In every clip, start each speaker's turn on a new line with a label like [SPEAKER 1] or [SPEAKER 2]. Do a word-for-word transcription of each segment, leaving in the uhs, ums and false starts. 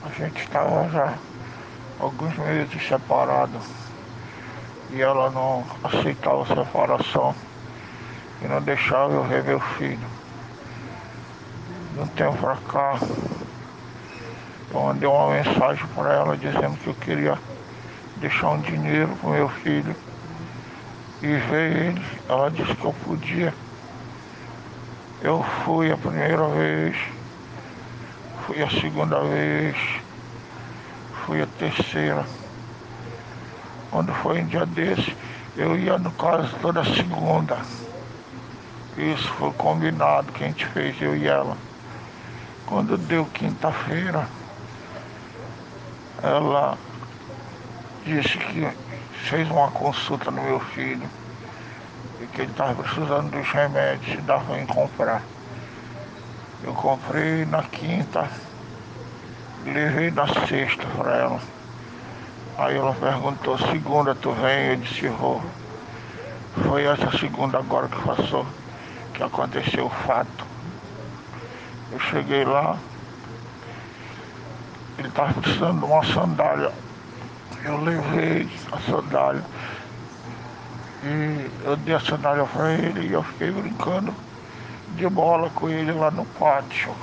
[SPEAKER 1] A gente estava já alguns meses separados e ela não aceitava a separação e não deixava eu ver meu filho. De um tempo pra cá, eu mandei uma mensagem para ela dizendo que eu queria deixar um dinheiro pro meu filho e ver ele. Ela disse que eu podia. Eu fui a primeira vez, fui a segunda vez, fui a terceira. Quando foi um dia desse, eu ia no caso toda segunda. Isso foi combinado que a gente fez, eu e ela. Quando deu quinta-feira, ela disse que fez uma consulta no meu filho e que ele estava precisando dos remédios e dava em comprar. Eu comprei na quinta, levei na sexta para ela. Aí ela perguntou, segunda tu vem? Eu disse, vou. Foi essa segunda agora que passou, que aconteceu o fato. Eu cheguei lá, ele estava precisando de uma sandália. Eu levei a sandália e eu dei a sandália para ele e eu fiquei brincando de bola com ele lá no pátio.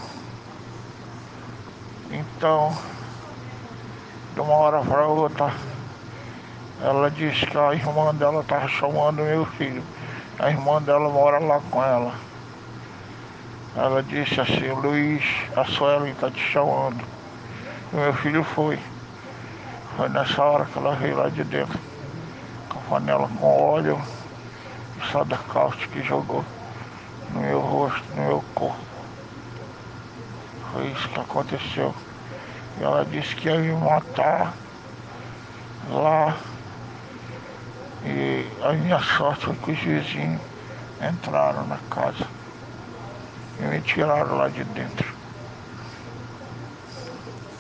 [SPEAKER 1] Então, de uma hora para outra, ela disse que a irmã dela estava chamando meu filho. A irmã dela mora lá com ela. Ela disse assim, Luiz, a Suelen está te chamando. E meu filho foi. Foi nessa hora que ela veio lá de dentro, com a panela com óleo, e soda cáustica que jogou no meu rosto, no meu corpo. Foi isso que aconteceu. E ela disse que ia me matar lá. E a minha sorte foi que os vizinhos entraram na casa e me tiraram lá de dentro.